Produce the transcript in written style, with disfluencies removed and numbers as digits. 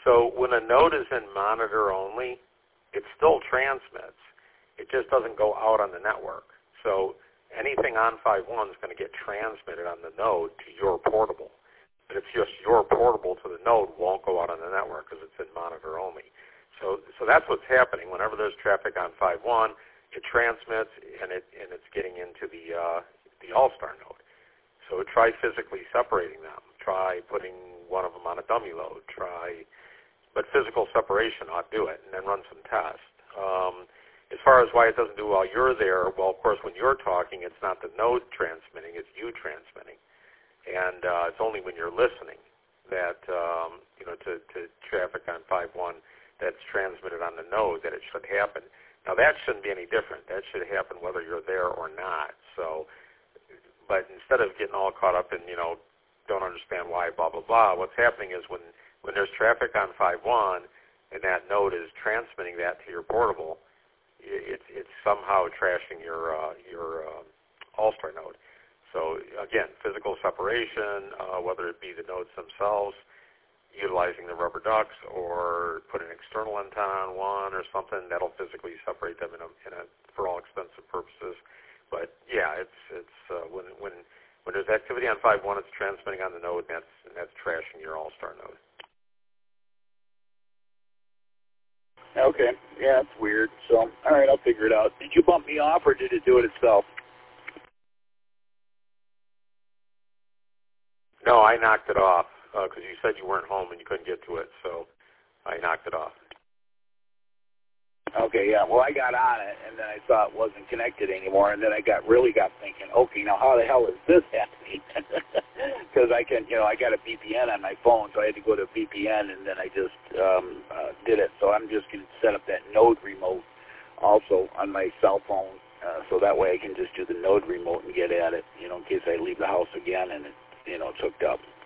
So when a node is in monitor only, it still transmits. It just doesn't go out on the network. So anything on 5.1 is going to get transmitted on the node to your portable. But it's just your portable to the node won't go out on the network because it's in monitor only. So that's what's happening. Whenever there's traffic on 5.1, it transmits and it's getting into the All-Star node. So try physically separating them. Try putting one of them on a dummy load. But physical separation ought to do it, and then run some tests. As far as why it doesn't do while you're there, well, of course, when you're talking, it's not the node transmitting, it's you transmitting. And it's only when you're listening that, to traffic on 5.1 that's transmitted on the node that it should happen. Now, that shouldn't be any different. That should happen whether you're there or not. So, but instead of getting all caught up in, don't understand why, blah, blah, blah, what's happening is when there's traffic on 5.1 and that node is transmitting that to your portable, it's somehow trashing your All-Star node. So again, physical separation, whether it be the nodes themselves, utilizing the rubber ducks, or put an external antenna on one or something that'll physically separate them for all extensive purposes. But yeah, it's when there's activity on 5.1, it's transmitting on the node, and that's trashing your All-Star node. Okay. Yeah, it's weird. So, all right, I'll figure it out. Did you bump me off, or did it do it itself? No, I knocked it off because you said you weren't home and you couldn't get to it, so I knocked it off. Okay, yeah. Well, I got on it, and then I saw it wasn't connected anymore, and then I really got thinking, okay, now how the hell is this happening? Because I got a VPN on my phone, so I had to go to VPN, and then I just did it. So I'm just going to set up that node remote also on my cell phone, so that way I can just do the node remote and get at it, in case I leave the house again and it's hooked up.